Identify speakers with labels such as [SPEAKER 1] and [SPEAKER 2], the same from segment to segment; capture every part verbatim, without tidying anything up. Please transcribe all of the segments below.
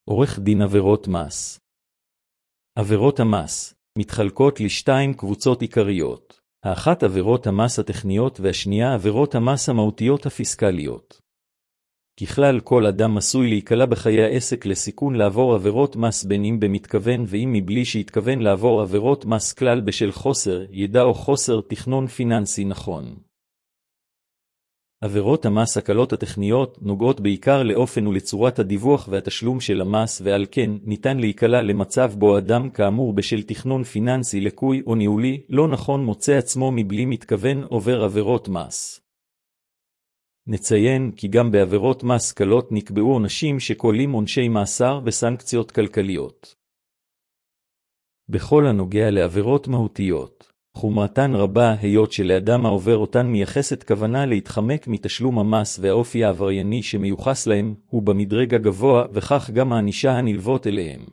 [SPEAKER 1] עורך דין עבירות מס. עבירות המס מתחלקות לשתיים קבוצות עיקריות. האחת עבירות המס הטכניות והשנייה עבירות המס המהותיות הפיסקליות. ככלל כל אדם עשוי להיקלע בחיי העסק לסיכון לעבור עבירות מס בין אם במתכוון ואם מבלי שהתכוון לעבור עבירות מס כלל בשל חוסר ידע או חוסר תכנון פיננסי נכון. עבירות המס הקלות הטכניות נוגעות בעיקר לאופן ולצורת הדיווח והתשלום של המס, ועל כן ניתן להיקלע למצב בו אדם כאמור בשל תכנון פיננסי לקוי או ניהולי לא נכון מוצא עצמו מבלי מתכוון עובר עבירות מס. נציין כי גם בעבירות מס קלות נקבעו עונשים שכוללים עונשי מאסר וסנקציות כלכליות. בכל הנוגע לעבירות מהותיות, חומרתן רבה היות שלאדם העובר אותן מייחסת כוונה להתחמק מתשלום המס, והאופי העברייני שמיוחס להם הוא במדרג הגבוה, וכך גם הענישה הנלוות אליהם.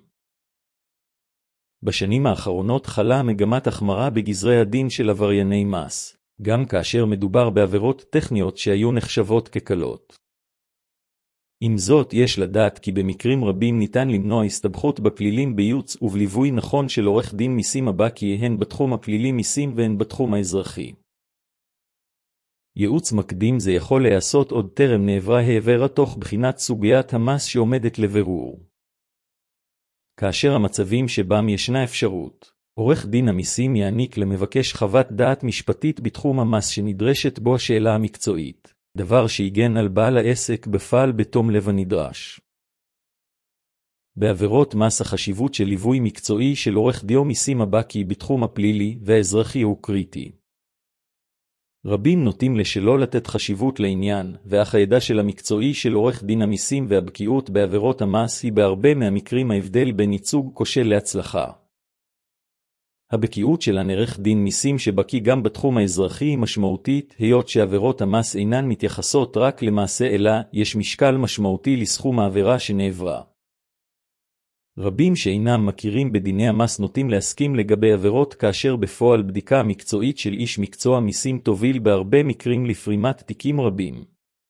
[SPEAKER 1] בשנים האחרונות חלה מגמת החמרה בגזרי הדין של עברייני מס, גם כאשר מדובר בעבירות טכניות שהיו נחשבות כקלות. עם זאת יש לדעת כי במקרים רבים ניתן למנוע הסתבכות בפלילים בייעוץ ובליווי נכון של עורך דין מיסים הבקי הן בתחום הפלילי מיסים והן בתחום האזרחי. ייעוץ מקדים זה יכול להיעשות עוד טרם נעברה העבירה תוך בחינת סוגיית המס שעומדת לבירור. כאשר המצבים שבם ישנה אפשרות, עורך דין המיסים יעניק למבקש חוות דעת משפטית בתחום המס שנדרשת בו השאלה המקצועית, דבר שיגן על בעל העסק בפעל בתום לב הנדרש. בעבירות מס החשיבות של ליווי מקצועי של עורך דין מיסים הבקי בתחום הפלילי והאזרחי הוא קריטי. רבים נוטים לשלא לתת חשיבות לעניין, ואך הידע של המקצועי של עורך דין המיסים והבקיאות בעבירות המס היא בהרבה מהמקרים ההבדל בין ייצוג כושל להצלחה. הבקיאות של עורך דין מיסים שבקי גם בתחום האזרחי היא משמעותית, היות שעבירות המס אינן מתייחסות רק למעשה אלא יש משקל משמעותי לסכום העבירה שנעברה. רבים שאינם מכירים בדיני המס נוטים להסכים לגבי עבירות, כאשר בפועל בדיקה המקצועית של איש מקצוע מיסים תוביל בהרבה מקרים לפרימת תיקים רבים.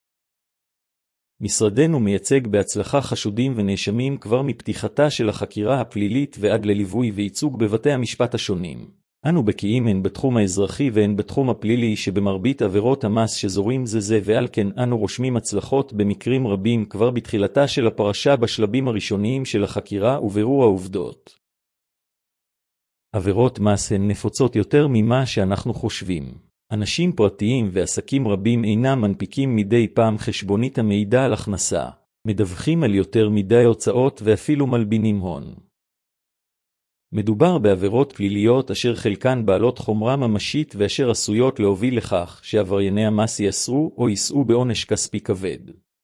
[SPEAKER 1] משרדנו מייצג בהצלחה חשודים ונאשמים כבר מפתיחתה של החקירה הפלילית ועד לליווי וייצוג בבתי המשפט השונים. אנו בקיאים הן בתחום האזרחי והן בתחום הפלילי שבמרבית עבירות המס שזורים זה זה, ועל כן אנו רושמים הצלחות במקרים רבים כבר בתחילתה של הפרשה בשלבים הראשוניים של החקירה ובירור העובדות. עבירות מס הן נפוצות יותר ממה שאנחנו חושבים. אנשים פרטיים ועסקים רבים אינם מנפיקים מדי פעם חשבונית המעידה על הכנסה, מדווחים על יותר מדי הוצאות ואפילו מלבינים הון. מדובר בעבירות פליליות אשר חלקן בעלות חומרה ממשית ואשר עשויות להוביל לכך שעברייני המס יאסרו או יישאו בעונש כספי כבד.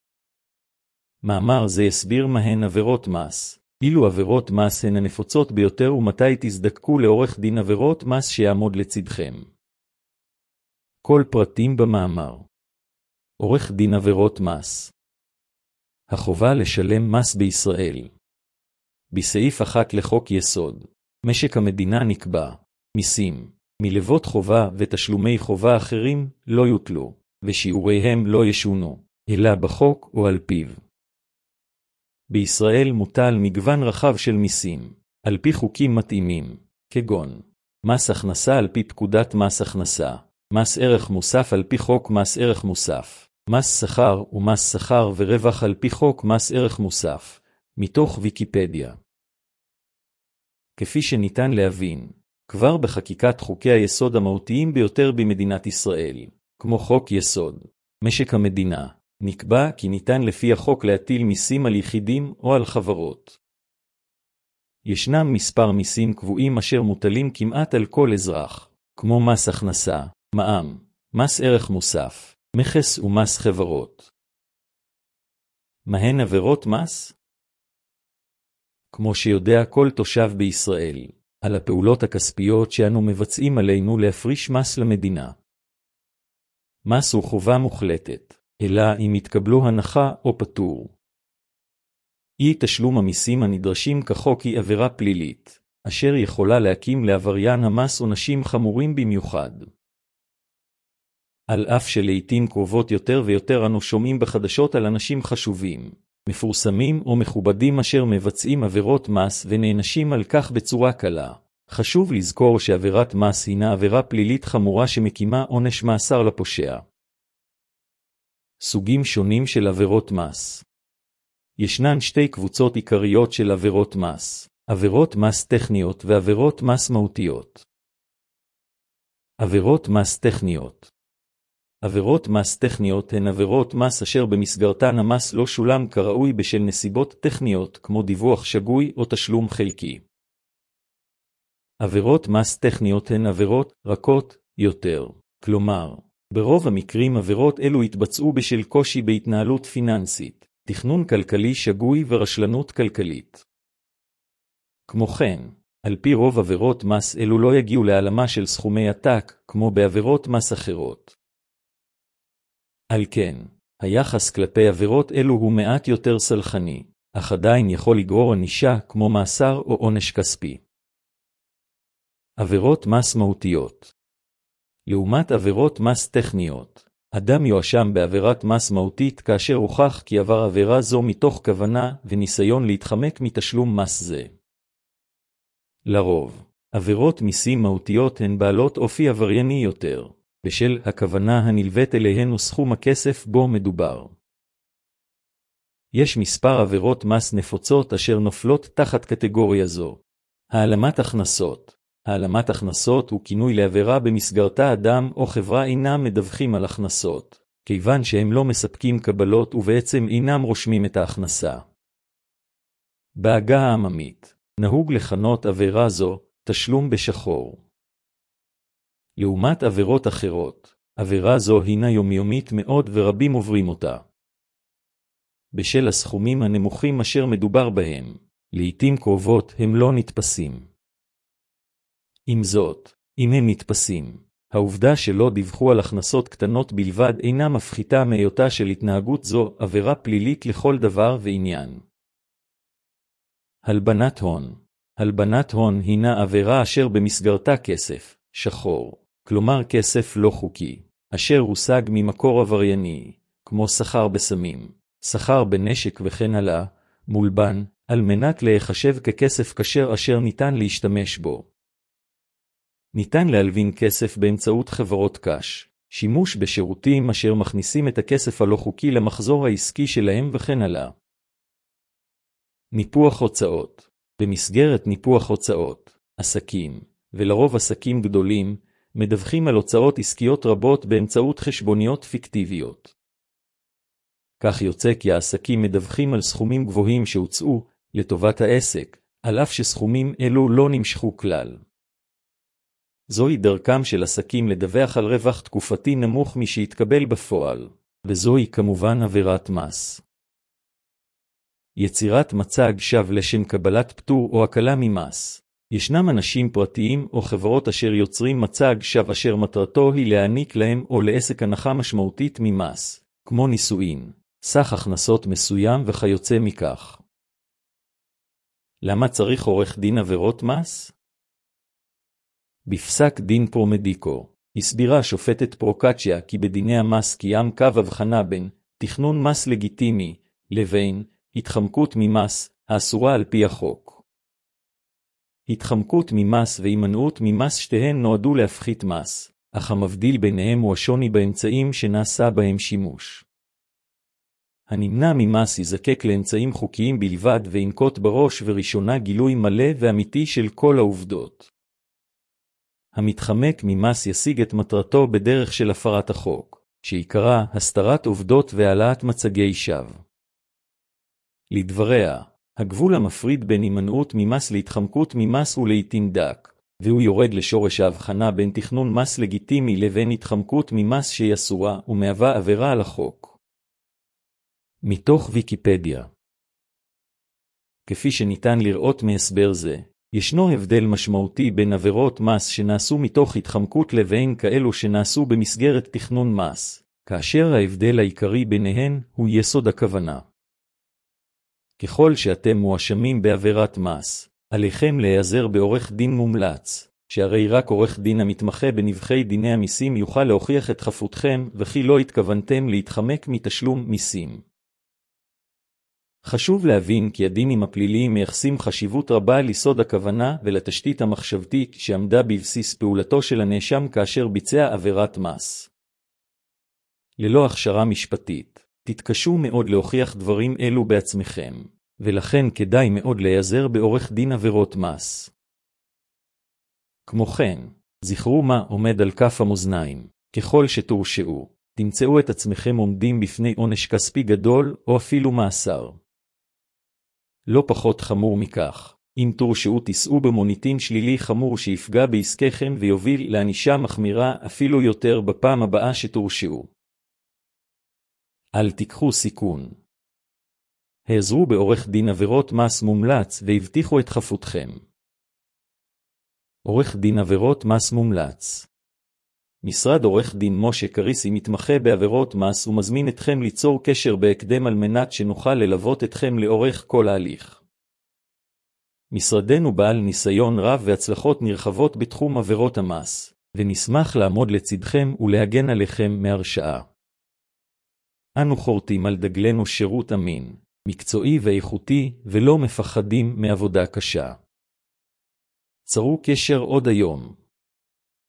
[SPEAKER 1] מאמר זה יסביר מהן עבירות מס, אילו עבירות מס הן הנפוצות ביותר ומתי תזדקקו לעורך דין עבירות מס שיעמוד לצדכם. כל פרטים במאמר. עורך דין עבירות מס. החובה לשלם מס בישראל. בסעיף אחת לחוק יסוד משק המדינה נקבע, מיסים, מלוות חובה ותשלומי חובה אחרים לא יוטלו, ושיעוריהם לא ישונו, אלא בחוק או על פיו. בישראל מוטל מגוון רחב של מיסים, על פי חוקים מתאימים, כגון מס הכנסה על פי פקודת מס הכנסה, מס ערך מוסף על פי חוק מס ערך מוסף, מס שכר ומס שכר ורווח על פי חוק מס ערך מוסף, מתוך ויקיפדיה. כפי שניתן להבין, כבר בחקיקת חוקי היסוד המהותיים ביותר במדינת ישראל, כמו חוק יסוד, משק המדינה, נקבע כי ניתן לפי החוק להטיל מיסים על יחידים או על חברות. ישנם מספר מיסים קבועים אשר מוטלים כמעט על כל אזרח, כמו מס הכנסה, מע"מ, מס ערך מוסף, מכס ומס חברות. מהן עבירות מס? כמו שיודע כל תושב בישראל, על הפעולות הכספיות שאנו מבצעים עלינו להפריש מס למדינה. מס הוא חובה מוחלטת, אלא אם יתקבלו הנחה או פטור. אי תשלום המיסים הנדרשים כחוק היא עבירה פלילית, אשר יכולה להקים לעבריין המס עונשים חמורים במיוחד. על אף שלעיתים קרובות יותר ויותר אנו שומעים בחדשות על אנשים חשובים, מפורסמים או מכובדים אשר מבצעים עבירות מס ונענשים על כך בצורה קלה. חשוב לזכור שעבירת מס הינה עבירה פלילית חמורה שמקימה עונש מאסר לפושע. סוגים שונים של עבירות מס. ישנן שתי קבוצות עיקריות של עבירות מס, עבירות מס טכניות ועבירות מס מהותיות. עבירות מס טכניות. עבירות מס טכניות הן עבירות מס אשר במסגרתן המס לא שולם כראוי בשל נסיבות טכניות כמו דיווח שגוי או תשלום חלקי. עבירות מס טכניות הן עבירות רכות יותר, כלומר, ברוב המקרים עבירות אלו התבצעו בשל קושי בהתנהלות פיננסית, תכנון כלכלי שגוי ורשלנות כלכלית. כמו כן, על פי רוב עבירות מס אלו לא יגיעו להעלמה של סכומי עתק, כמו בעבירות מס אחרות. על כן, היחס כלפי עבירות אלו הוא מעט יותר סלחני, אך עדיין יכול לגרור ענישה כמו מאסר או עונש כספי. עבירות מס מהותיות. לעומת עבירות מס טכניות, אדם יואשם בעבירת מס מהותית כאשר הוכח כי עבר עבירה זו מתוך כוונה וניסיון להתחמק מתשלום מס זה. לרוב, עבירות מיסים מהותיות הן בעלות אופי עברייני יותר, בשל הכוונה הנלווית אליהן וסכום הכסף בו מדובר. יש מספר עבירות מס נפוצות אשר נופלות תחת קטגוריה זו. העלמת הכנסות. העלמת הכנסות הוא כינוי לעבירה במסגרתה אדם או חברה אינם מדווחים על הכנסות, כיוון שהם לא מספקים קבלות ובעצם אינם רושמים את ההכנסה. בעגה העממית, נהוג לכנות עבירה זו תשלום בשחור. לעומת עבירות אחרות, עבירה זו הינה יומיומית מאוד ורבים עוברים אותה. בשל הסכומים הנמוכים אשר מדובר בהם, לעתים קרובות הם לא נתפסים. עם זאת, אם הם נתפסים, העובדה שלא דיווחו על הכנסות קטנות בלבד אינה מפחיתה מהיותה של התנהגות זו עבירה פלילית לכל דבר ועניין. הלבנת הון. הלבנת הון הינה עבירה אשר במסגרתה כסף, שחור, כלומר כסף לא חוקי, אשר הושג ממקור עברייני, כמו שכר בסמים, שכר בנשק וכן הלאה, מולבן, על מנת להיחשב ככסף כשר אשר ניתן להשתמש בו. ניתן להלבין כסף באמצעות חברות קש, שימוש בשירותים אשר מכניסים את הכסף הלא חוקי למחזור העסקי שלהם וכן הלאה. ניפוח הוצאות. במסגרת ניפוח הוצאות, עסקים, ולרוב עסקים גדולים, מדווחים על הוצאות עסקיות רבות באמצעות חשבוניות פיקטיביות. כך יוצא כי העסקים מדווחים על סכומים גבוהים שהוצאו לטובת העסק, על אף שסכומים אלו לא נמשכו כלל. זוהי דרכם של עסקים לדווח על רווח תקופתי נמוך משהתקבל בפועל, וזוהי כמובן עבירת מס. יצירת מצג שווא לשם קבלת פטור או הקלה ממס. ישנם אנשים פרטיים או חברות אשר יוצרים מצג שווא אשר מטרתו היא להעניק להם או לעסק הנחה משמעותית ממס, כמו נישואין, סך הכנסות מסוים וכיוצא מכך. למה צריך עורך דין עבירות מס? בפסק דין פרומדיקו, הסבירה השופטת פרוקצ'יה כי בדיני המס קיים קו הבחנה בין תכנון מס לגיטימי לבין התחמקות ממס האסורה על פי החוק. התחמקות ממס והימנעות ממס שתיהן נועדו להפחית מס, אך המבדיל ביניהם הוא השוני באמצעים שנעשה בהם שימוש. הנמנע ממס יזקק לאמצעים חוקיים בלבד וינקוט בראש וראשונה גילוי מלא ואמיתי של כל העובדות. המתחמק ממס ישיג את מטרתו בדרך של הפרת החוק, שעיקרה הסתרת עובדות והעלאת מצגי שווא. לדבריה, הגבול המפריד בין הימנעות ממס להתחמקות ממס הוא לעתים דק, והוא יורד לשורש ההבחנה בין תכנון מס לגיטימי לבין התחמקות ממס שהיא אסורה ומהווה עבירה על החוק. מתוך ויקיפדיה. כפי שניתן לראות מהסבר זה, ישנו הבדל משמעותי בין עבירות מס שנעשו מתוך התחמקות לבין כאלו שנעשו במסגרת תכנון מס, כאשר ההבדל העיקרי ביניהן הוא יסוד הכוונה. ככל שאתם מואשמים בעבירת מס, עליכם להיעזר בעורך דין מומלץ, שהרי רק עורך דין המתמחה בנבחי דיני המיסים יוכל להוכיח את חפותכם וכי לא התכוונתם להתחמק מתשלום מיסים. חשוב להבין כי הדינים הפליליים מייחסים חשיבות רבה ליסוד הכוונה ולתשתית המחשבתית שעמדה בבסיס פעולתו של הנאשם כאשר ביצע עבירת מס. ללא הכשרה משפטית, תתקשו מאוד להוכיח דברים אלו בעצמכם, ולכן כדאי מאוד להיעזר בעורך דין עבירות מס. כמו כן, זכרו מה עומד על כף המאזניים, ככל שתורשעו, תמצאו את עצמכם עומדים בפני עונש כספי גדול או אפילו מאסר. לא פחות חמור מכך, אם תורשעו תישאו במוניטין שלילי חמור שיפגע בעסקיכם ויוביל לענישה מחמירה אפילו יותר בפעם הבאה שתורשעו. אל תיקחו סיכון. העזרו בעורך דין עבירות מס מומלץ והבטיחו את חפותכם. עורך דין עבירות מס מומלץ. משרד עורך דין משה קריסי מתמחה בעבירות מס ומזמין אתכם ליצור קשר בהקדם על מנת שנוכל ללוות אתכם לאורך כל ההליך. משרדנו בעל ניסיון רב והצלחות נרחבות בתחום עבירות המס, ונשמח לעמוד לצדכם ולהגן עליכם מהרשעה. אנו חורטים על דגלנו שירות אמין, מקצועי ואיכותי, ולא מפחדים מעבודה קשה. צרו קשר עוד היום.